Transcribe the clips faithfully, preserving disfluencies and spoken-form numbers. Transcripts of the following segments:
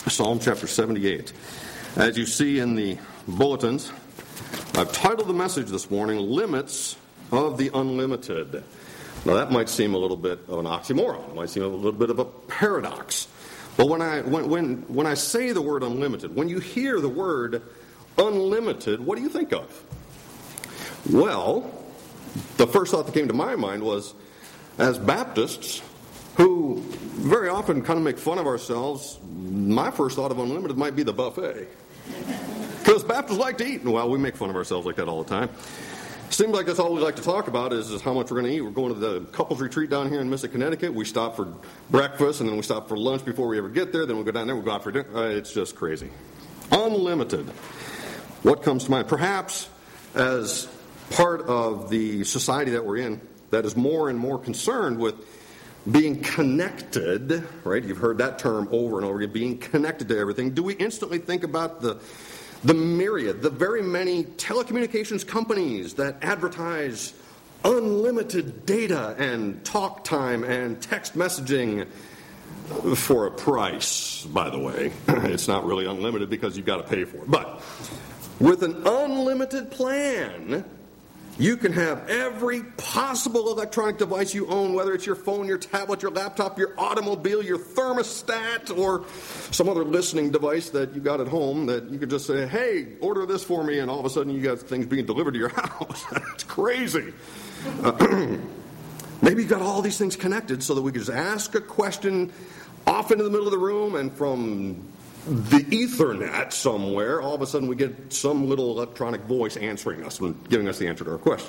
Psalm chapter seventy-eight. As you see in the bulletins, I've titled the message this morning, Limits of the Unlimited. Now that might seem a little bit of an oxymoron. It might seem a little bit of a paradox. But when I when when, when I say the word unlimited, when you hear the word unlimited, what do you think of? Well, the first thought that came to my mind was, as Baptists, who very often kind of make fun of ourselves, my first thought of unlimited might be the buffet. Because Baptists like to eat. Well, we make fun of ourselves like that all the time. Seems like that's all we like to talk about is, is how much we're going to eat. We're going to the couples retreat down here in Mystic, Connecticut. We stop for breakfast, and then we stop for lunch before we ever get there. Then we go down there, we go out for dinner. Uh, it's just crazy. Unlimited. What comes to mind? Perhaps as part of the society that we're in that is more and more concerned with being connected, right? You've heard that term over and over again, being connected to everything. Do we instantly think about the the myriad, the very many telecommunications companies that advertise unlimited data and talk time and text messaging for a price, by the way? It's not really unlimited because you've got to pay for it. But with an unlimited plan, you can have every possible electronic device you own, whether it's your phone, your tablet, your laptop, your automobile, your thermostat, or some other listening device that you got at home that you could just say, hey, order this for me, and all of a sudden you got things being delivered to your house. It's crazy. Uh, maybe you've got all these things connected so that we could just ask a question off into the middle of the room, and from the Ethernet somewhere, all of a sudden we get some little electronic voice answering us and giving us the answer to our question.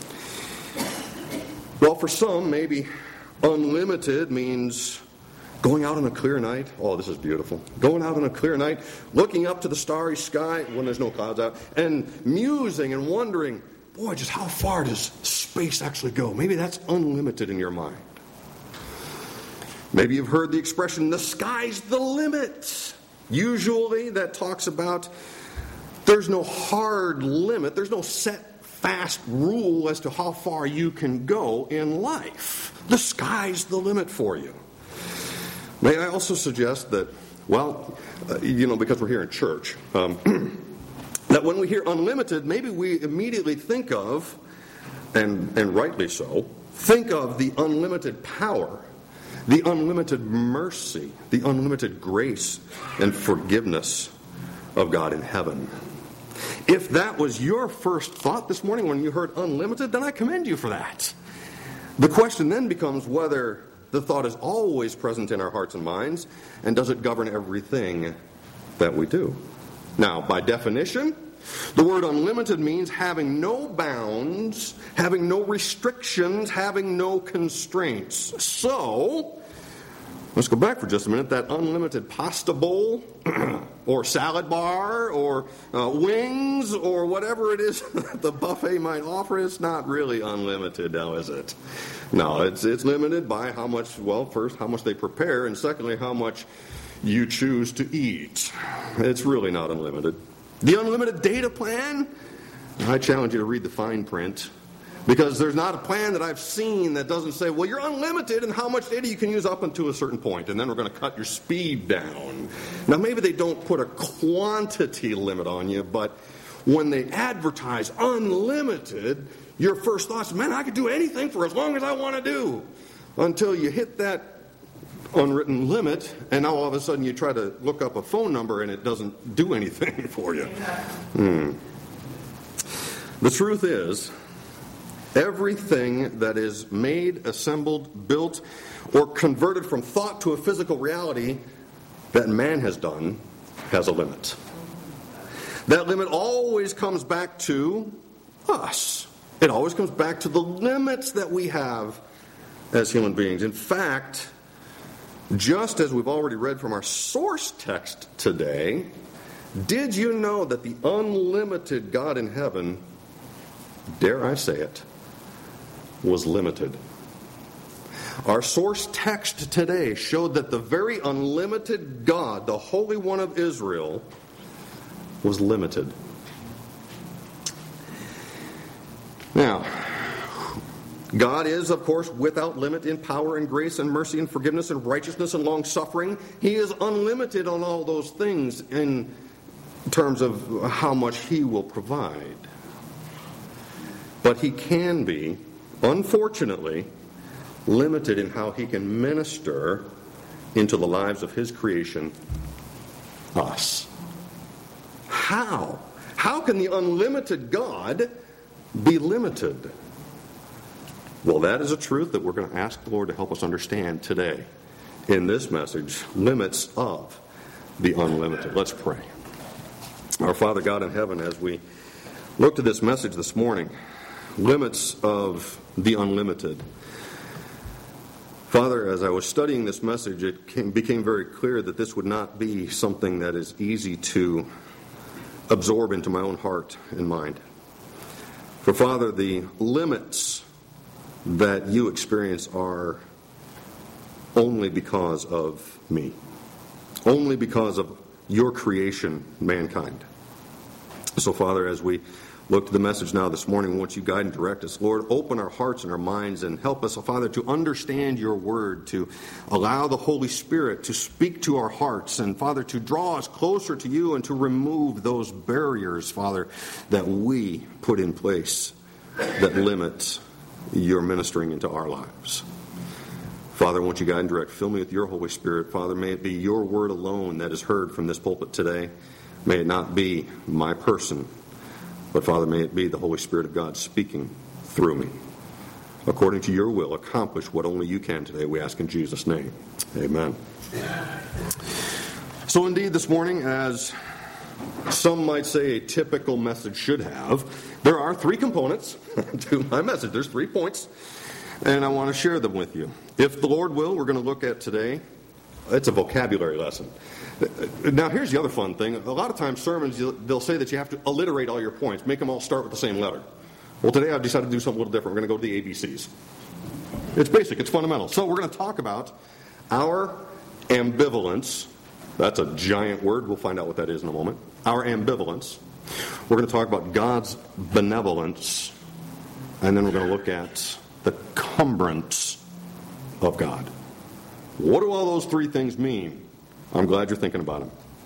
Well, for some, maybe unlimited means going out on a clear night. Oh, this is beautiful. Going out on a clear night, looking up to the starry sky when there's no clouds out, and musing and wondering, boy, just how far does space actually go? Maybe that's unlimited in your mind. Maybe you've heard the expression, the sky's the limit. Usually that talks about there's no hard limit, there's no set, fast rule as to how far you can go in life. The sky's the limit for you. May I also suggest that, well, uh, you know, because we're here in church, um, that when we hear unlimited, maybe we immediately think of, and, and rightly so, think of the unlimited power, the unlimited mercy, the unlimited grace and forgiveness of God in heaven. If that was your first thought this morning when you heard unlimited, then I commend you for that. The question then becomes whether the thought is always present in our hearts and minds, and does it govern everything that we do? Now, by definition, the word unlimited means having no bounds, having no restrictions, having no constraints. So, let's go back for just a minute. That unlimited pasta bowl, or salad bar, or uh, wings, or whatever it is that the buffet might offer, it's not really unlimited now, is it? No, it's it's limited by how much, well, first, how much they prepare, and secondly, how much you choose to eat. It's really not unlimited. The unlimited data plan, I challenge you to read the fine print, because there's not a plan that I've seen that doesn't say, well, you're unlimited in how much data you can use up until a certain point, and then we're going to cut your speed down. Now, maybe they don't put a quantity limit on you, but when they advertise unlimited, your first thought is, man, I could do anything for as long as I want to do, until you hit that unwritten limit, and now all of a sudden you try to look up a phone number and it doesn't do anything for you. Hmm. The truth is, everything that is made, assembled, built, or converted from thought to a physical reality that man has done has a limit. That limit always comes back to us. It always comes back to the limits that we have as human beings. In fact, just as we've already read from our source text today, did you know that the unlimited God in heaven, dare I say it, was limited? Our source text today showed that the very unlimited God, the Holy One of Israel, was limited. Now, God is, of course, without limit in power and grace and mercy and forgiveness and righteousness and long-suffering. He is unlimited on all those things in terms of how much He will provide. But He can be, unfortunately, limited in how He can minister into the lives of His creation, us. How? How can the unlimited God be limited? Well, that is a truth that we're going to ask the Lord to help us understand today in this message, limits of the unlimited. Let's pray. Our Father God in heaven, as we look to this message this morning, limits of the unlimited. Father, as I was studying this message, it came, became very clear that this would not be something that is easy to absorb into my own heart and mind. For Father, the limits that you experience are only because of me. Only because of your creation, mankind. So Father, as we look to the message now this morning, won't you guide and direct us? Lord, open our hearts and our minds and help us, Father, to understand your word, to allow the Holy Spirit to speak to our hearts, and Father, to draw us closer to you and to remove those barriers, Father, that we put in place that limit your ministering into our lives. Father, won't you guide and direct? Fill me with your Holy Spirit. Father, may it be your word alone that is heard from this pulpit today. May it not be my person, but Father, may it be the Holy Spirit of God speaking through me. According to your will, accomplish what only you can today, we ask in Jesus' name. Amen. So indeed, this morning, as some might say a typical message should have, there are three components to my message. There's three points, and I want to share them with you. If the Lord will, we're going to look at today, it's a vocabulary lesson. Now, here's the other fun thing. A lot of times sermons, they'll say that you have to alliterate all your points, make them all start with the same letter. Well, today I've decided to do something a little different. We're going to go to the A B Cs. It's basic. It's fundamental. So we're going to talk about our ambivalence. That's a giant word. We'll find out what that is in a moment. Our ambivalence. We're going to talk about God's benevolence. And then we're going to look at the cumbrance of God. What do all those three things mean? I'm glad you're thinking about them.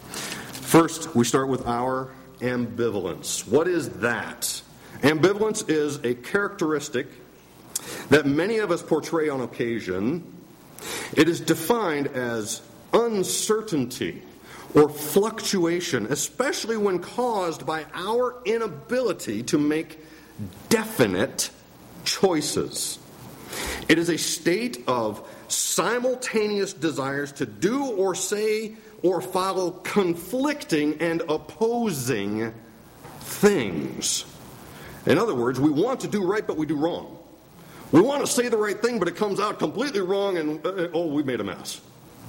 First, we start with our ambivalence. What is that? Ambivalence is a characteristic that many of us portray on occasion. It is defined as uncertainty or fluctuation, especially when caused by our inability to make definite choices. It is a state of simultaneous desires to do or say or follow conflicting and opposing things. In other words, we want to do right, but we do wrong. We want to say the right thing, but it comes out completely wrong, and uh, oh, we made a mess.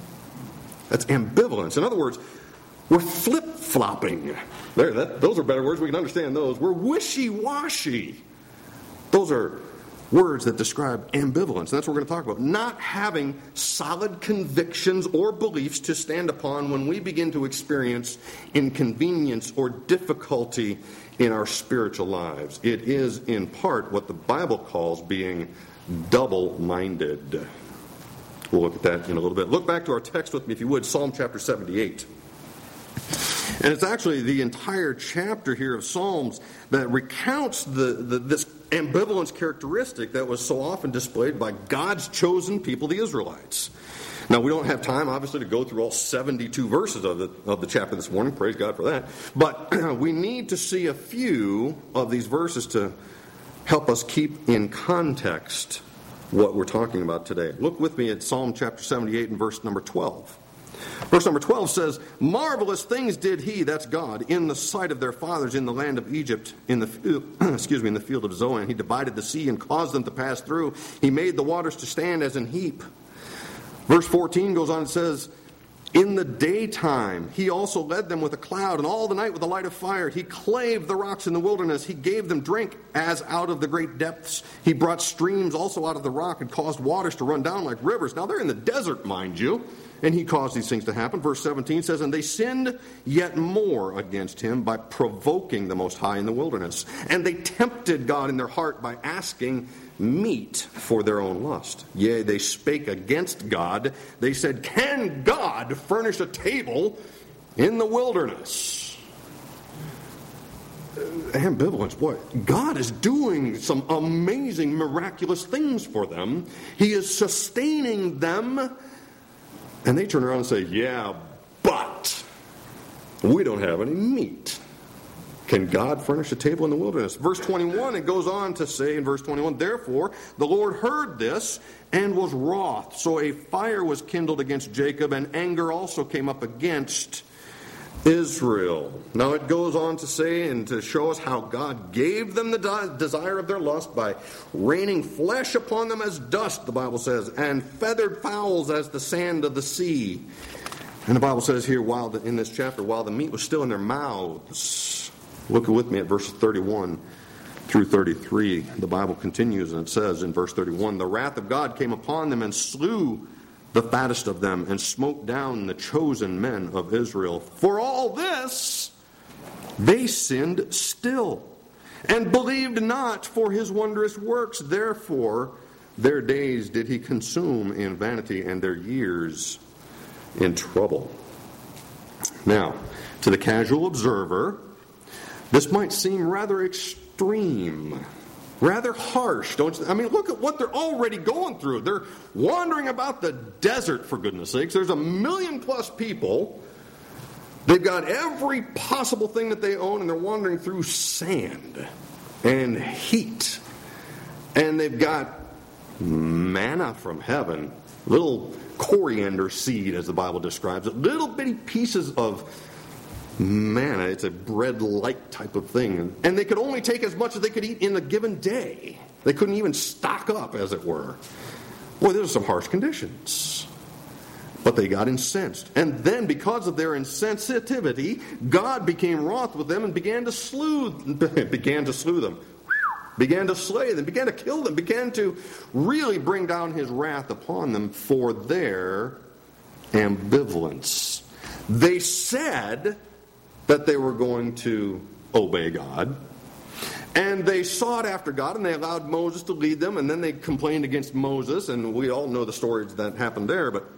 That's ambivalence. In other words, we're flip-flopping. There, that, those are better words. We can understand those. We're wishy-washy. Those are words that describe ambivalence. That's what we're going to talk about. Not having solid convictions or beliefs to stand upon when we begin to experience inconvenience or difficulty in our spiritual lives. It is, in part, what the Bible calls being double-minded. We'll look at that in a little bit. Look back to our text with me, if you would, Psalm chapter seventy-eight. And it's actually the entire chapter here of Psalms that recounts the, the this ambivalence characteristic that was so often displayed by God's chosen people, the Israelites. Now, we don't have time, obviously, to go through all seventy-two verses of the, of the chapter this morning. Praise God for that. But we need to see a few of these verses to help us keep in context what we're talking about today. Look with me at Psalm chapter seventy-eight and verse number twelve. Verse number twelve says, "Marvelous things did he," that's God, "in the sight of their fathers in the land of Egypt, in the excuse me, in the field of Zoan. He divided the sea and caused them to pass through. He made the waters to stand as an heap." Verse fourteen goes on and says, "In the daytime he also led them with a cloud, and all the night with a light of fire. He clave the rocks in the wilderness. He gave them drink as out of the great depths. He brought streams also out of the rock and caused waters to run down like rivers." Now they're in the desert, mind you, and he caused these things to happen. Verse seventeen says, "And they sinned yet more against him by provoking the Most High in the wilderness. And they tempted God in their heart by asking meat for their own lust. Yea, they spake against God. They said, can God furnish a table in the wilderness? Ambivalence, boy. God is doing some amazing, miraculous things for them. He is sustaining them. And they turn around and say, yeah, but we don't have any meat. Can God furnish a table in the wilderness? Verse twenty-one, it goes on to say in verse twenty-one, therefore the Lord heard this and was wroth. So a fire was kindled against Jacob, and anger also came up against Israel. Now it goes on to say and to show us how God gave them the de- desire of their lust by raining flesh upon them as dust, the Bible says, and feathered fowls as the sand of the sea. And the Bible says here, while the, in this chapter, while the meat was still in their mouths. Look with me at verses thirty-one through thirty-three. The Bible continues and it says in verse thirty-one, the wrath of God came upon them and slew the fattest of them, and smote down the chosen men of Israel. For all this, they sinned still, and believed not for his wondrous works. Therefore, their days did he consume in vanity, and their years in trouble. Now, to the casual observer, this might seem rather extreme. Rather harsh, don't you? I mean, look at what they're already going through. They're wandering about the desert, for goodness sakes. There's a million plus people. They've got every possible thing that they own, and they're wandering through sand and heat. And they've got manna from heaven, little coriander seed, as the Bible describes it, little bitty pieces of manna. It's a bread-like type of thing. And they could only take as much as they could eat in a given day. They couldn't even stock up, as it were. Boy, those are some harsh conditions. But they got incensed. And then, because of their insensitivity, God became wroth with them and began to slew, began to slew them. Began to slay them, began to kill them, began to really bring down his wrath upon them for their ambivalence. They said that they were going to obey God. And they sought after God, and they allowed Moses to lead them, and then they complained against Moses, and we all know the stories that happened there. But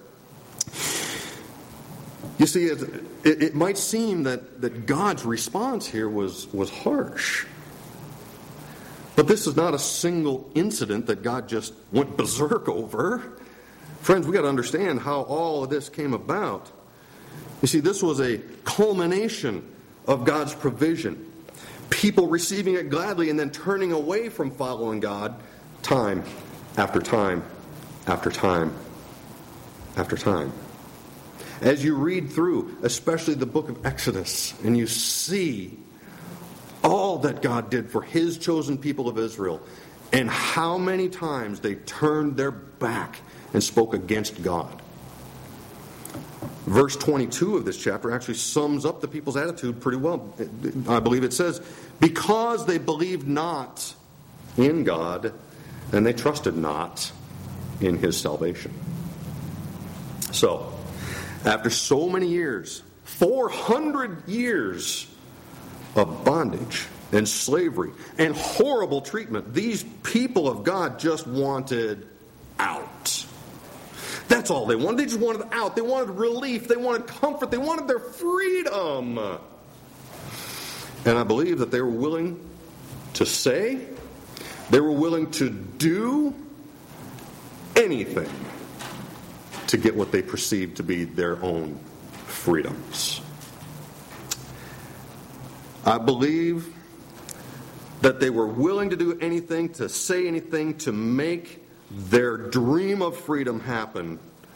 you see, it, it, it might seem that, that God's response here was, was harsh. But this is not a single incident that God just went berserk over. Friends, we've got to understand how all of this came about. You see, this was a culmination of God's provision. People receiving it gladly and then turning away from following God time after time after time after time. As you read through, especially the book of Exodus, and you see all that God did for his chosen people of Israel, and how many times they turned their back and spoke against God. Verse twenty-two of this chapter actually sums up the people's attitude pretty well. I believe it says, because they believed not in God, and they trusted not in his salvation. So, after so many years, four hundred years of bondage and slavery and horrible treatment, these people of God just wanted out. That's all they wanted. They just wanted out. They wanted relief. They wanted comfort. They wanted their freedom. And I believe that they were willing to say, they were willing to do anything to get what they perceived to be their own freedoms. I believe that they were willing to do anything, to say anything, to make their dream of freedom happen,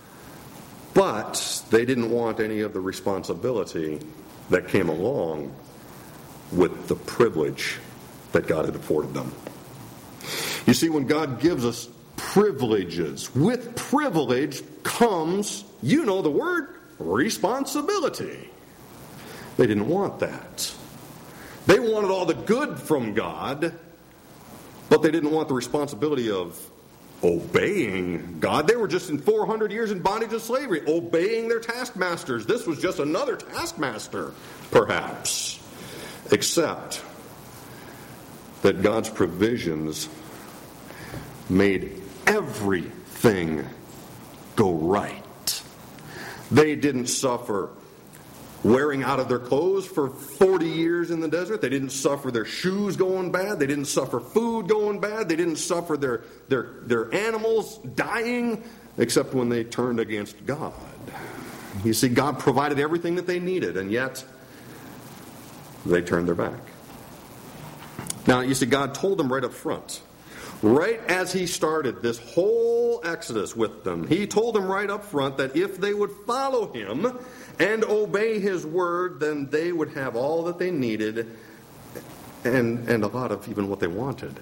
but they didn't want any of the responsibility that came along with the privilege that God had afforded them. You see, when God gives us privileges, with privilege comes, you know the word, responsibility. They didn't want that. They wanted all the good from God, but they didn't want the responsibility of obeying God. They were just in four hundred years in bondage and slavery, obeying their taskmasters. This was just another taskmaster, perhaps. Except that God's provisions made everything go right. They didn't suffer wearing out of their clothes for forty years in the desert. They didn't suffer their shoes going bad. They didn't suffer food going bad. They didn't suffer their, their, their animals dying, except when they turned against God. You see, God provided everything that they needed, and yet they turned their back. Now, you see, God told them right up front, right as he started this whole exodus with them, he told them right up front that if they would follow him and obey his word, then they would have all that they needed and, and a lot of even what they wanted.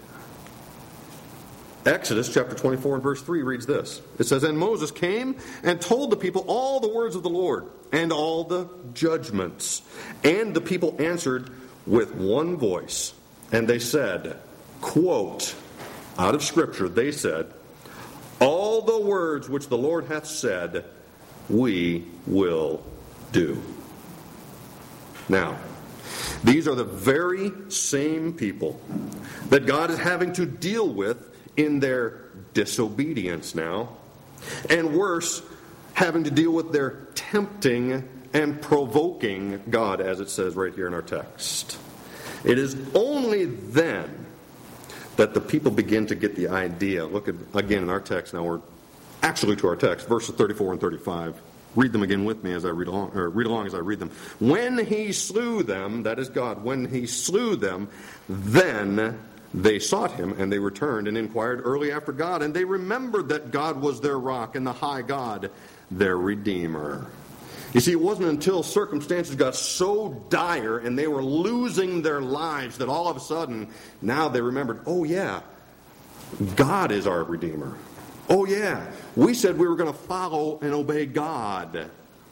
Exodus chapter twenty-four and verse three reads this. It says, "And Moses came and told the people all the words of the Lord and all the judgments. And the people answered with one voice. And they said," quote, out of Scripture, they said, "All the words which the Lord hath said, we will do." Now, these are the very same people that God is having to deal with in their disobedience now, and worse, having to deal with their tempting and provoking God, as it says right here in our text. It is only then that the people begin to get the idea. Look at again in our text now. We're actually to our text, verses thirty-four and thirty-five. Read them again with me as I read along, or read along as I read them. "When he slew them," that is God, "when he slew them, then they sought him, and they returned and inquired early after God, and they remembered that God was their rock and the high God, their Redeemer." You see, it wasn't until circumstances got so dire and they were losing their lives that all of a sudden, now they remembered, oh yeah, God is our Redeemer. Oh yeah, we said we were going to follow and obey God.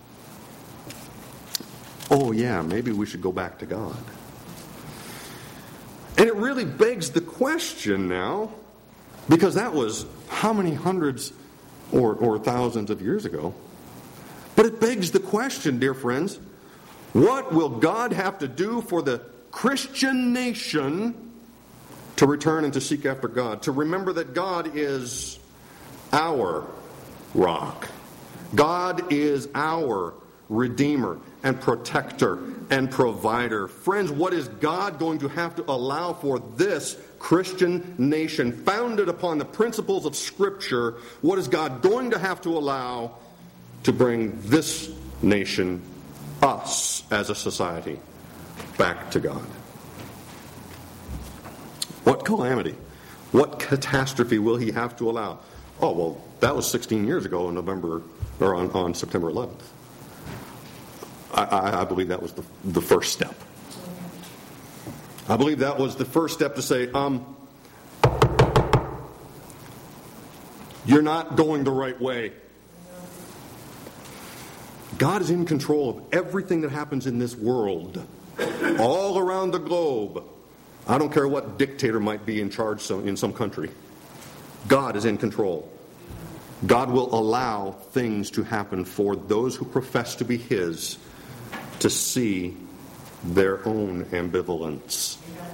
Oh yeah, maybe we should go back to God. And it really begs the question now, because that was how many hundreds or, or thousands of years ago. But it begs the question, dear friends, what will God have to do for the Christian nation to return and to seek after God? To remember that God is our rock. God is our Redeemer and protector and provider. Friends, what is God going to have to allow for this Christian nation founded upon the principles of Scripture? What is God going to have to allow to bring this nation, us as a society, back to God? What calamity, what catastrophe will he have to allow? Oh, well, that was sixteen years ago on November, or on, on September eleventh. I, I, I believe that was the, the first step. I believe that was the first step to say, um, you're not going the right way. God is in control of everything that happens in this world, all around the globe. I don't care what dictator might be in charge in some country. God is in control. God will allow things to happen for those who profess to be His to see their own ambivalence.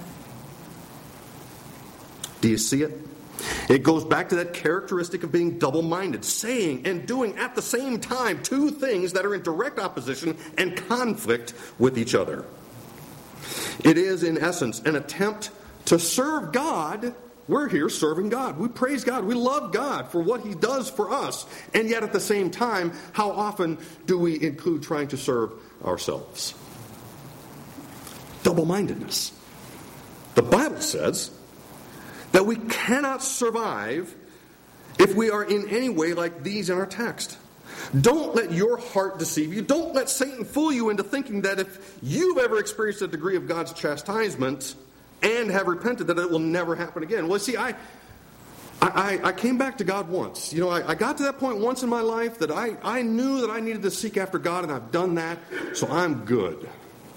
Do you see it? It goes back to that characteristic of being double-minded, saying and doing at the same time two things that are in direct opposition and conflict with each other. It is, in essence, an attempt to serve God. We're here serving God. We praise God. We love God for what He does for us. And yet at the same time, how often do we include trying to serve ourselves? Double-mindedness. The Bible says that we cannot survive if we are in any way like these in our text. Don't let your heart deceive you. Don't let Satan fool you into thinking that if you've ever experienced a degree of God's chastisement and have repented, that it will never happen again. Well, see, I I, I came back to God once. You know, I, I got to that point once in my life that I, I knew that I needed to seek after God, and I've done that, so I'm good.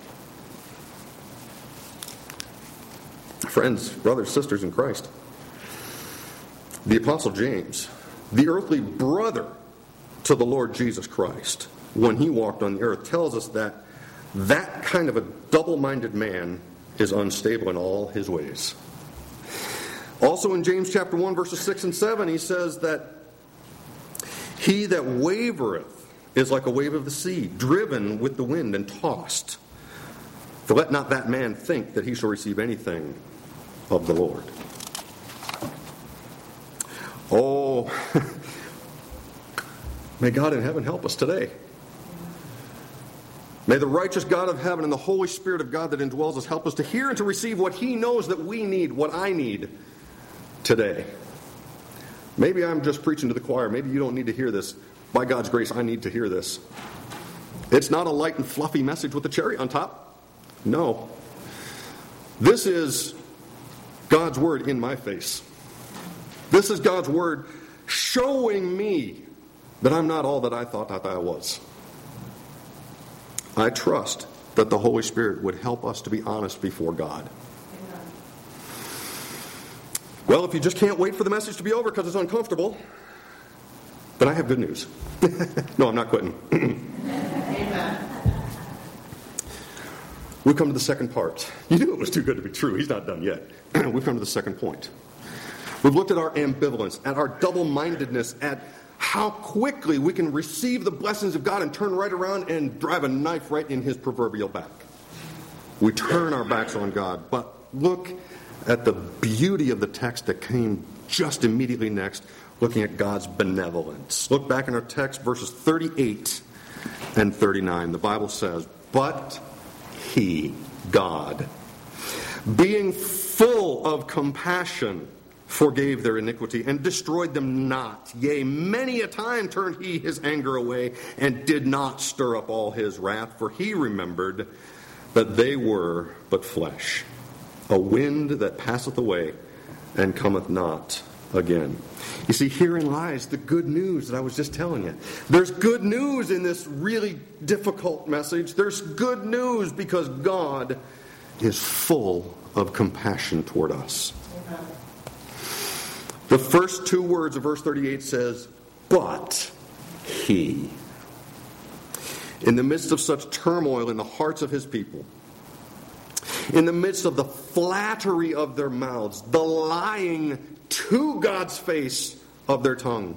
Friends, brothers, sisters in Christ, the Apostle James, the earthly brother to the Lord Jesus Christ, when he walked on the earth, tells us that that kind of a double-minded man is unstable in all his ways. Also in James chapter one, verses six and seven, he says that he that wavereth is like a wave of the sea, driven with the wind and tossed. For let not that man think that he shall receive anything of the Lord. Oh, may God in heaven help us today. May the righteous God of heaven and the Holy Spirit of God that indwells us help us to hear and to receive what He knows that we need, what I need today. Maybe I'm just preaching to the choir. Maybe you don't need to hear this. By God's grace, I need to hear this. It's not a light and fluffy message with a cherry on top. No. This is God's word in my face. This is God's word showing me that I'm not all that I thought that I was. I trust that the Holy Spirit would help us to be honest before God. Amen. Well, if you just can't wait for the message to be over because it's uncomfortable, then I have good news. No, I'm not quitting. Amen. We've come to the second part. You knew it was too good to be true. He's not done yet. We've come to the second point. We've looked at our ambivalence, at our double-mindedness, at how quickly we can receive the blessings of God and turn right around and drive a knife right in His proverbial back. We turn our backs on God. But look at the beauty of the text that came just immediately next, looking at God's benevolence. Look back in our text, verses thirty-eight and thirty-nine. The Bible says, "But He, God, being full of compassion, forgave their iniquity, and destroyed them not. Yea, many a time turned He His anger away, and did not stir up all His wrath. For He remembered that they were but flesh, a wind that passeth away, and cometh not again." You see, herein lies the good news that I was just telling you. There's good news in this really difficult message. There's good news because God is full of compassion toward us. Amen. The first two words of verse thirty-eight says, "But He." In the midst of such turmoil in the hearts of His people, in the midst of the flattery of their mouths, the lying to God's face of their tongue,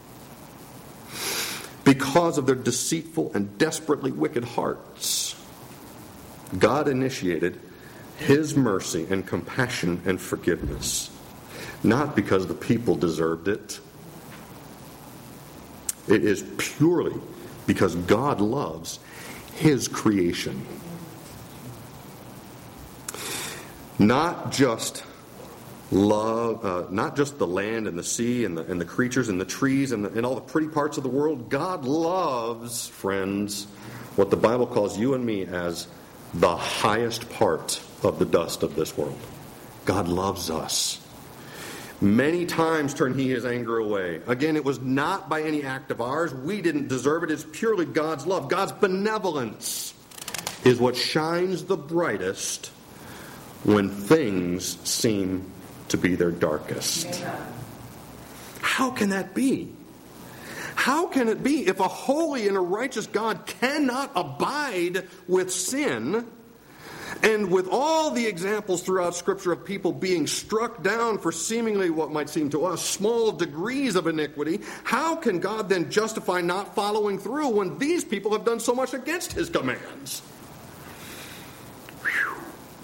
because of their deceitful and desperately wicked hearts, God initiated His mercy and compassion and forgiveness. Not because the people deserved it. It is purely because God loves His creation. Not just love, uh, not just the land and the sea and the, and the creatures and the trees and, the, and all the pretty parts of the world. God loves, friends, what the Bible calls you and me as the highest part of the dust of this world. God loves us. Many times turned He His anger away. Again, it was not by any act of ours. We didn't deserve it. It's purely God's love. God's benevolence is what shines the brightest when things seem to be their darkest. How can that be? How can it be if a holy and a righteous God cannot abide with sin? And with all the examples throughout Scripture of people being struck down for seemingly what might seem to us small degrees of iniquity, how can God then justify not following through when these people have done so much against His commands? Whew.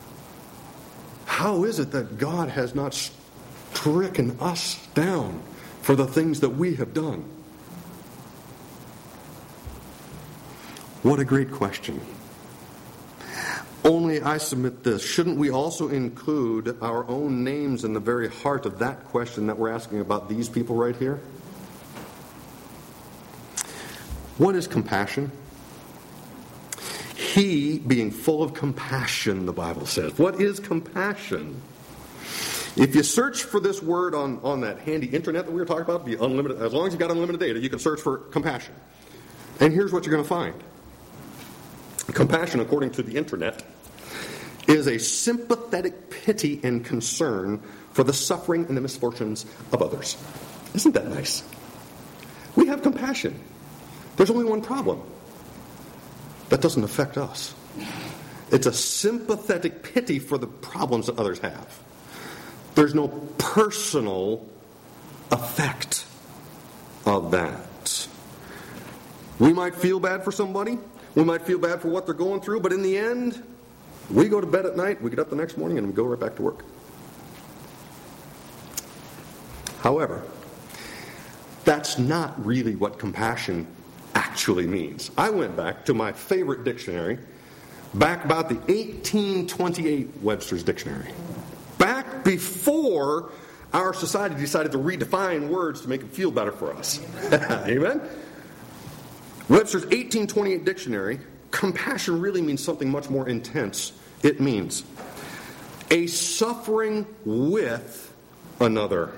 How is it that God has not stricken us down for the things that we have done? What a great question. Only I submit this. Shouldn't we also include our own names in the very heart of that question that we're asking about these people right here? What is compassion? He being full of compassion, the Bible says. What is compassion? If you search for this word on, on that handy internet that we were talking about, be unlimited, as long as you've got unlimited data, you can search for compassion. And here's what you're going to find. Compassion, according to the internet, is a sympathetic pity and concern for the suffering and the misfortunes of others. Isn't that nice? We have compassion. There's only one problem. That doesn't affect us. It's a sympathetic pity for the problems that others have. There's no personal effect of that. We might feel bad for somebody. We might feel bad for what they're going through. But in the end, we go to bed at night, we get up the next morning, and we go right back to work. However, that's not really what compassion actually means. I went back to my favorite dictionary, back about the eighteen twenty-eight Webster's Dictionary. Back before our society decided to redefine words to make it feel better for us. Amen? Webster's eighteen twenty-eight Dictionary, compassion really means something much more intense. It means a suffering with another,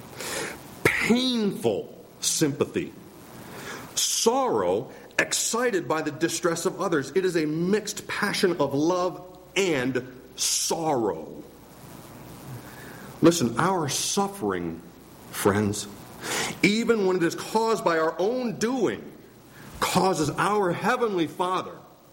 painful sympathy, sorrow excited by the distress of others. It is a mixed passion of love and sorrow. Listen, our suffering, friends, even when it is caused by our own doing, causes our Heavenly Father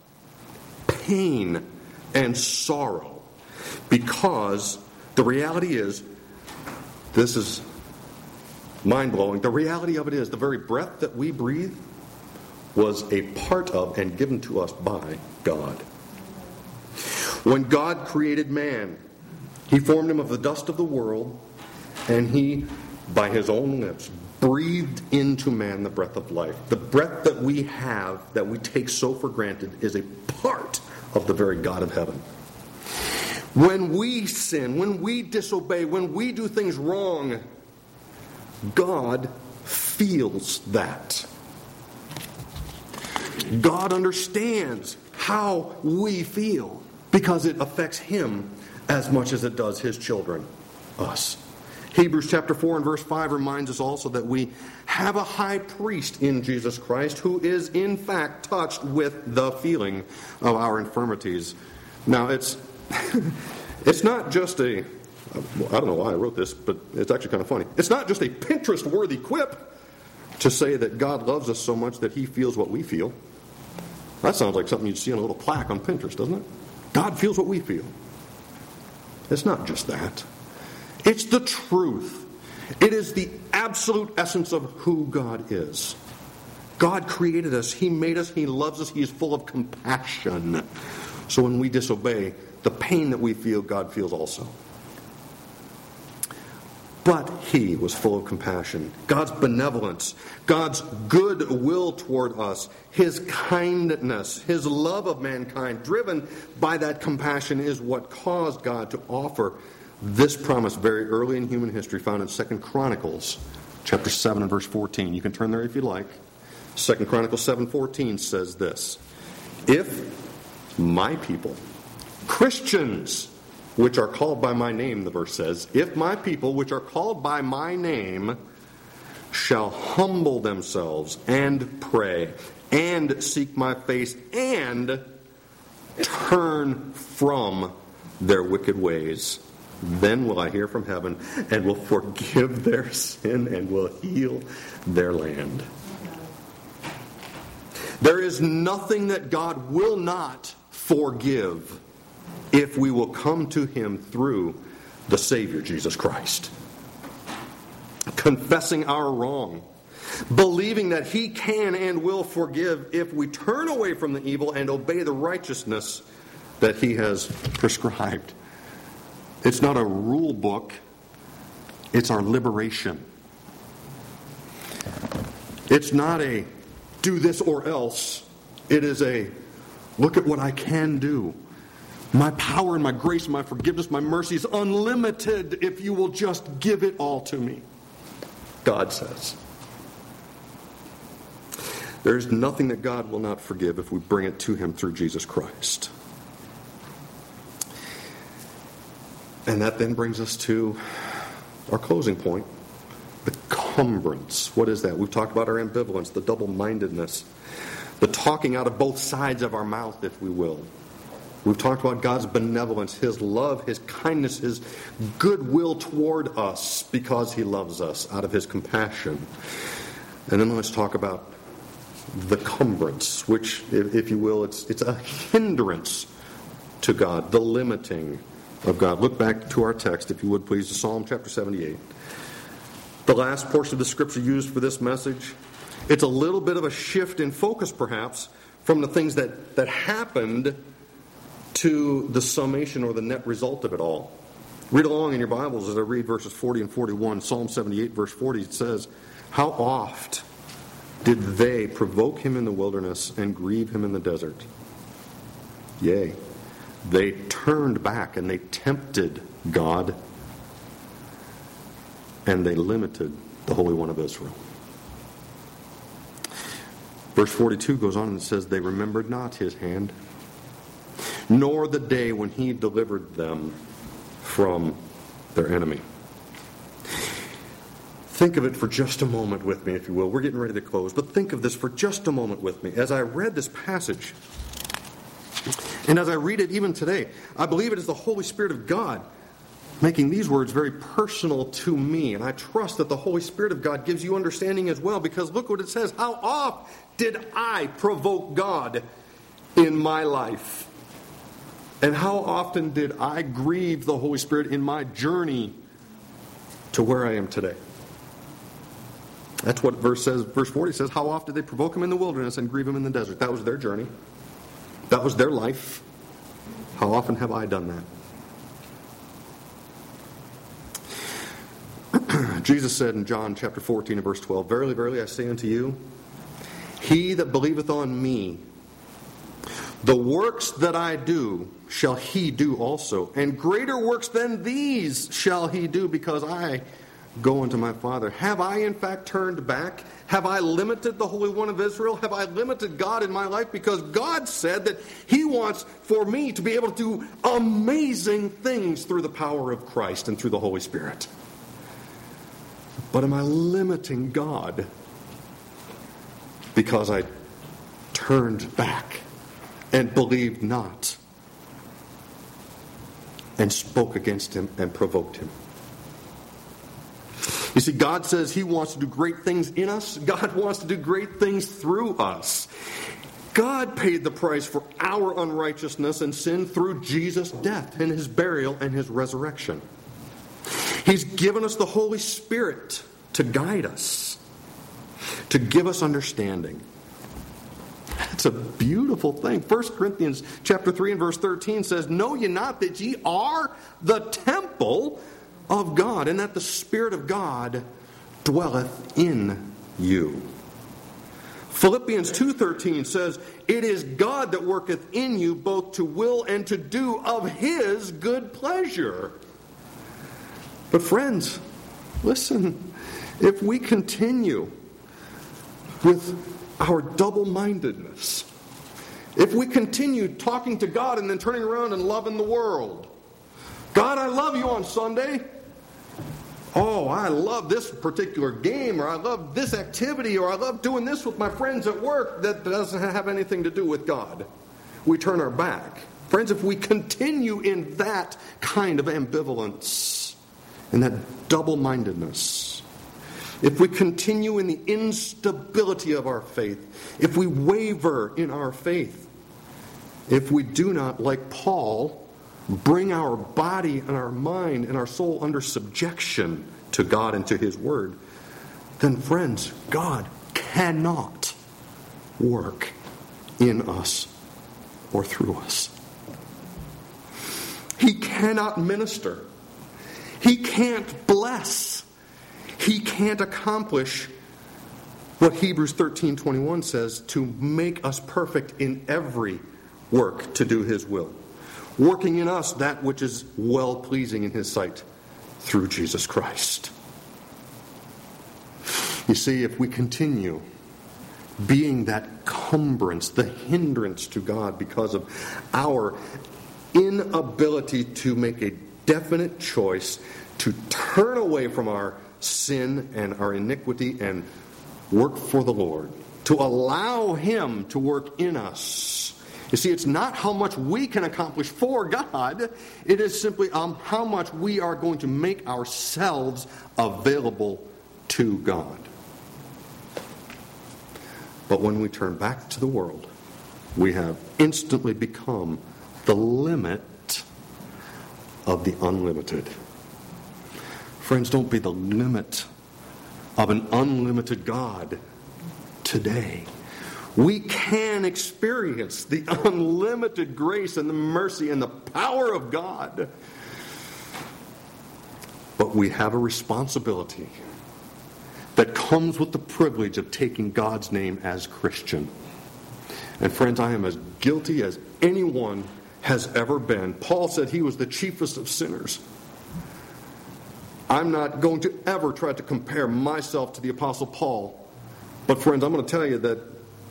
pain and sorrow. Because the reality is, this is mind-blowing, the reality of it is the very breath that we breathe was a part of and given to us by God. When God created man, He formed him of the dust of the world, and He, by His own lips, breathed into man the breath of life. The breath that we have, that we take so for granted, is a part of the very God of heaven. When we sin, when we disobey, when we do things wrong, God feels that. God understands how we feel because it affects Him as much as it does His children, us. Hebrews chapter four and verse five reminds us also that we have a high priest in Jesus Christ who is in fact touched with the feeling of our infirmities. Now it's it's not just a, I don't know why I wrote this, but it's actually kind of funny. It's not just a Pinterest-worthy quip to say that God loves us so much that He feels what we feel. That sounds like something you'd see on a little plaque on Pinterest, doesn't it? God feels what we feel. It's not just that. It's the truth. It is the absolute essence of who God is. God created us. He made us. He loves us. He is full of compassion. So when we disobey, the pain that we feel, God feels also. But He was full of compassion. God's benevolence, God's goodwill toward us, His kindness, His love of mankind, driven by that compassion, is what caused God to offer this promise very early in human history, found in Second Chronicles chapter seven and verse fourteen. You can turn there if you like. Second Chronicles seven fourteen says this: if my people, Christians, which are called by my name, the verse says, if my people, which are called by my name, shall humble themselves and pray and seek my face and turn from their wicked ways, then will I hear from heaven and will forgive their sin and will heal their land. There is nothing that God will not forgive if we will come to Him through the Savior, Jesus Christ. Confessing our wrong, believing that He can and will forgive if we turn away from the evil and obey the righteousness that He has prescribed. It's not a rule book, it's our liberation. It's not a do this or else. It is a look at what I can do. My power and my grace and my forgiveness, my mercy is unlimited if you will just give it all to me, God says. There's nothing that God will not forgive if we bring it to Him through Jesus Christ. And that then brings us to our closing point, the cumbrance. What is that? We've talked about our ambivalence, the double-mindedness, the talking out of both sides of our mouth, if we will. We've talked about God's benevolence, His love, His kindness, His goodwill toward us because He loves us out of His compassion. And then let's talk about the cumbrance, which, if you will, it's, it's a hindrance to God, the limiting of God. Look back to our text, if you would please, to Psalm chapter seventy-eight. The last portion of the scripture used for this message. It's a little bit of a shift in focus, perhaps, from the things that, that happened to the summation or the net result of it all. Read along in your Bibles as I read verses forty and forty-one. Psalm seventy-eight, verse forty, it says, "How oft did they provoke him in the wilderness and grieve him in the desert? Yea, they turned back and they tempted God, and they limited the Holy One of Israel." Verse forty-two goes on and says, "They remembered not his hand, nor the day when he delivered them from their enemy." Think of it for just a moment with me, if you will. We're getting ready to close, but think of this for just a moment with me. As I read this passage, and as I read it even today, I believe it is the Holy Spirit of God making these words very personal to me. And I trust that the Holy Spirit of God gives you understanding as well, because look what it says. How oft did I provoke God in my life? And how often did I grieve the Holy Spirit in my journey to where I am today? That's what verse says. Verse forty says, "How oft did they provoke him in the wilderness and grieve him in the desert?" That was their journey. That was their life. How often have I done that? Jesus said in John chapter fourteen and verse twelve, "Verily, verily, I say unto you, he that believeth on me, the works that I do shall he do also, and greater works than these shall he do, because I go unto my Father." Have I in fact turned back? Have I limited the Holy One of Israel? Have I limited God in my life? Because God said that he wants for me to be able to do amazing things through the power of Christ and through the Holy Spirit. But am I limiting God because I turned back and believed not and spoke against him and provoked him? You see, God says he wants to do great things in us. God wants to do great things through us. God paid the price for our unrighteousness and sin through Jesus' death and his burial and his resurrection. He's given us the Holy Spirit to guide us, to give us understanding. That's a beautiful thing. First Corinthians chapter three and verse thirteen says, "Know ye not that ye are the temple of God, and that the Spirit of God dwelleth in you?" Philippians two thirteen says, "It is God that worketh in you both to will and to do of his good pleasure." But friends, listen, if we continue with our double-mindedness, if we continue talking to God and then turning around and loving the world, "God, I love you on Sunday. Oh, I love this particular game, or I love this activity, or I love doing this with my friends at work," that doesn't have anything to do with God. We turn our back. Friends, if we continue in that kind of ambivalence, in that double-mindedness, if we continue in the instability of our faith, if we waver in our faith, if we do not, like Paul, bring our body and our mind and our soul under subjection to God and to his word, then friends, God cannot work in us or through us. He cannot minister. He can't bless. He can't accomplish what Hebrews thirteen twenty-one says, to make us perfect in every work to do his will, working in us that which is well-pleasing in his sight through Jesus Christ. You see, if we continue being that cumbrance, the hindrance to God because of our inability to make a definite choice to turn away from our sin and our iniquity and work for the Lord, to allow him to work in us. You see, it's not how much we can accomplish for God. It is simply um, how much we are going to make ourselves available to God. But when we turn back to the world, we have instantly become the limit of the unlimited. Friends, don't be the limit of an unlimited God today. We can experience the unlimited grace and the mercy and the power of God. But we have a responsibility that comes with the privilege of taking God's name as Christian. And friends, I am as guilty as anyone has ever been. Paul said he was the chiefest of sinners. I'm not going to ever try to compare myself to the Apostle Paul. But friends, I'm going to tell you that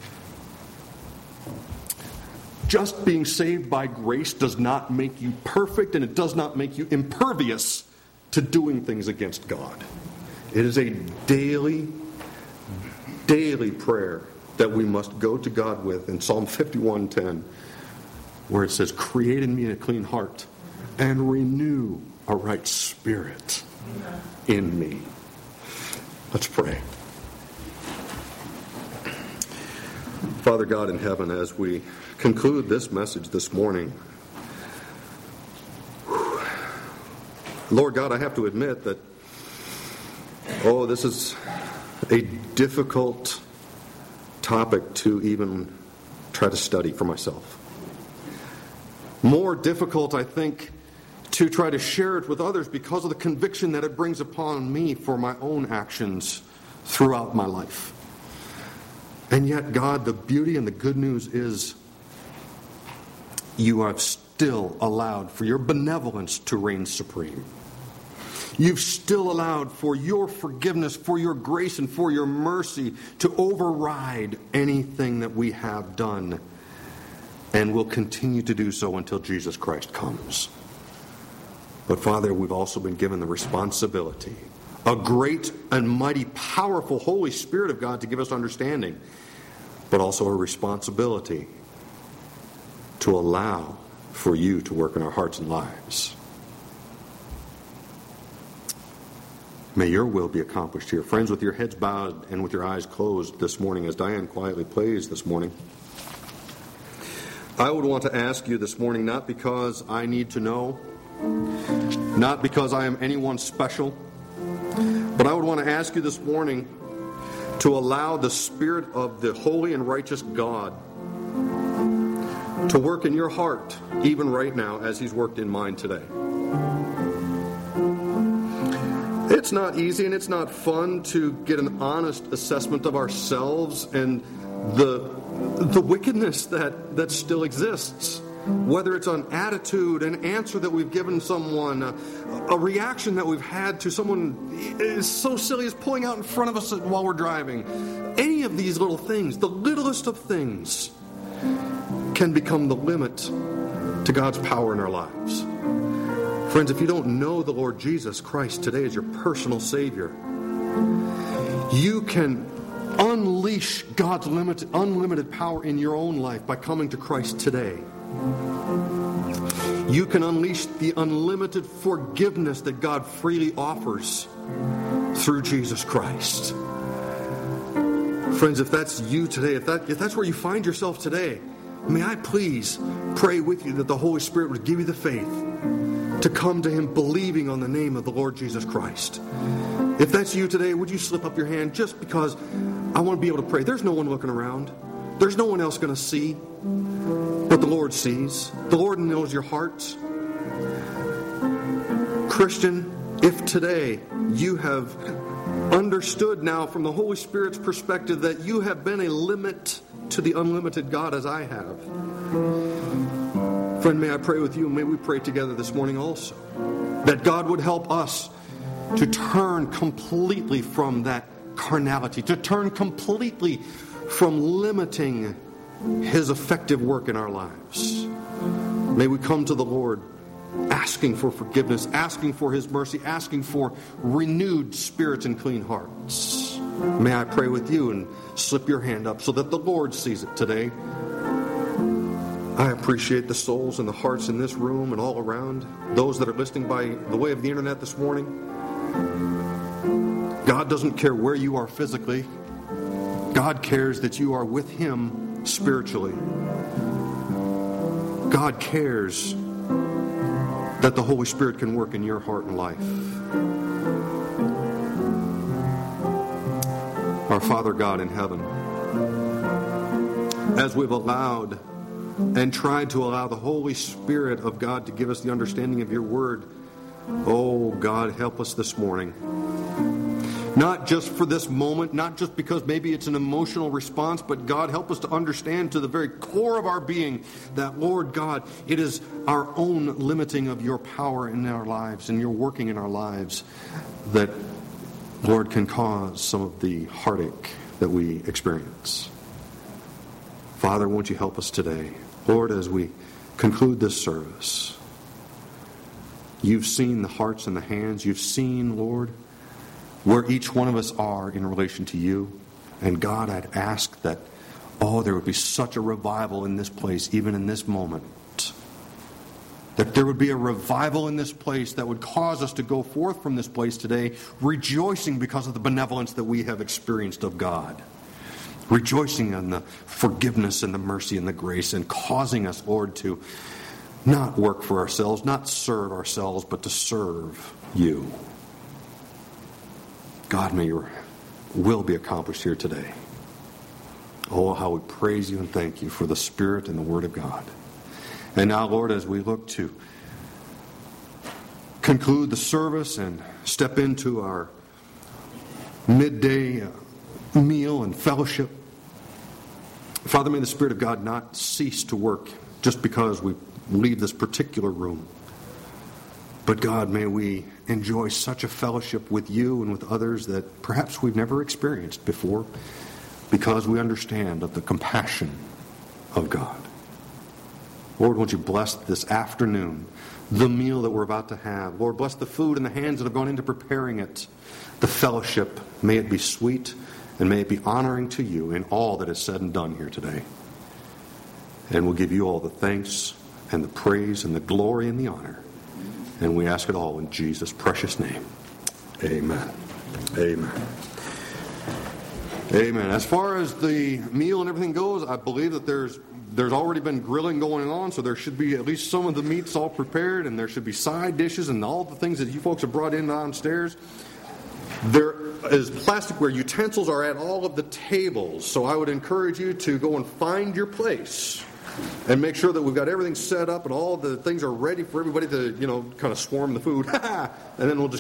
just being saved by grace does not make you perfect, and it does not make you impervious to doing things against God. It is a daily, daily prayer that we must go to God with in Psalm fifty-one ten, where it says, "Create in me a clean heart and renew a right spirit in me." Let's pray. Father God in heaven, as we conclude this message this morning, Lord God, I have to admit that, oh, this is a difficult topic to even try to study for myself. More difficult, I think, to try to share it with others because of the conviction that it brings upon me for my own actions throughout my life. And yet, God, the beauty and the good news is you have still allowed for your benevolence to reign supreme. You've still allowed for your forgiveness, for your grace, and for your mercy to override anything that we have done, and will continue to do so until Jesus Christ comes. But Father, we've also been given the responsibility, a great and mighty, powerful Holy Spirit of God to give us understanding, but also a responsibility to allow for you to work in our hearts and lives. May your will be accomplished here. Friends, with your heads bowed and with your eyes closed this morning, as Diane quietly plays this morning, I would want to ask you this morning, not because I need to know, not because I am anyone special, but I would want to ask you this morning to allow the Spirit of the holy and righteous God to work in your heart, even right now, as He's worked in mine today. It's not easy and it's not fun to get an honest assessment of ourselves and the the wickedness that, that still exists. Whether it's an attitude, an answer that we've given someone, a, a reaction that we've had to someone is so silly as pulling out in front of us while we're driving. Any of these little things, the littlest of things, can become the limit to God's power in our lives. Friends, if you don't know the Lord Jesus Christ today as your personal Savior, you can unleash God's limited, unlimited power in your own life by coming to Christ today. You can unleash the unlimited forgiveness that God freely offers through Jesus Christ. Friends, if that's you today, if that if that's where you find yourself today, may I please pray with you that the Holy Spirit would give you the faith to come to Him believing on the name of the Lord Jesus Christ. If that's you today, would you slip up your hand, just because I want to be able to pray. There's no one looking around. There's no one else going to see what the Lord sees. The Lord knows your hearts. Christian, if today you have understood now from the Holy Spirit's perspective that you have been a limit to the unlimited God as I have, friend, may I pray with you, and may we pray together this morning also, that God would help us to turn completely from that carnality, to turn completely from limiting His effective work in our lives. May we come to the Lord asking for forgiveness, asking for His mercy, asking for renewed spirits and clean hearts. May I pray with you and slip your hand up so that the Lord sees it today. I appreciate the souls and the hearts in this room and all around, those that are listening by the way of the internet this morning. God doesn't care where you are physically. God cares that you are with Him spiritually. God cares that the Holy Spirit can work in your heart and life. Our Father God in heaven, as we've allowed and tried to allow the Holy Spirit of God to give us the understanding of your word, oh God, help us this morning. Not just for this moment, not just because maybe it's an emotional response, but God, help us to understand to the very core of our being that, Lord God, it is our own limiting of your power in our lives and your working in our lives that, Lord, can cause some of the heartache that we experience. Father, won't you help us today? Lord, as we conclude this service, you've seen the hearts and the hands. You've seen, Lord, where each one of us are in relation to you. And God, I'd ask that, oh, there would be such a revival in this place, even in this moment. That there would be a revival in this place that would cause us to go forth from this place today, rejoicing because of the benevolence that we have experienced of God. Rejoicing in the forgiveness and the mercy and the grace, and causing us, Lord, to not work for ourselves, not serve ourselves, but to serve you. God, may your will be accomplished here today. Oh, how we praise you and thank you for the Spirit and the Word of God. And now, Lord, as we look to conclude the service and step into our midday meal and fellowship, Father, may the Spirit of God not cease to work just because we leave this particular room. But God, may we enjoy such a fellowship with you and with others that perhaps we've never experienced before, because we understand of the compassion of God. Lord, won't you bless this afternoon, the meal that we're about to have. Lord, bless the food and the hands that have gone into preparing it. The fellowship, may it be sweet and may it be honoring to you in all that is said and done here today. And we'll give you all the thanks and the praise and the glory and the honor. And we ask it all in Jesus' precious name. Amen. Amen. Amen. As far as the meal and everything goes, I believe that there's there's already been grilling going on, so there should be at least some of the meats all prepared, and there should be side dishes and all the things that you folks have brought in downstairs. There is plasticware utensils are at all of the tables, so I would encourage you to go and find your place and make sure that we've got everything set up and all the things are ready for everybody to, you know, kind of swarm the food. And then we'll just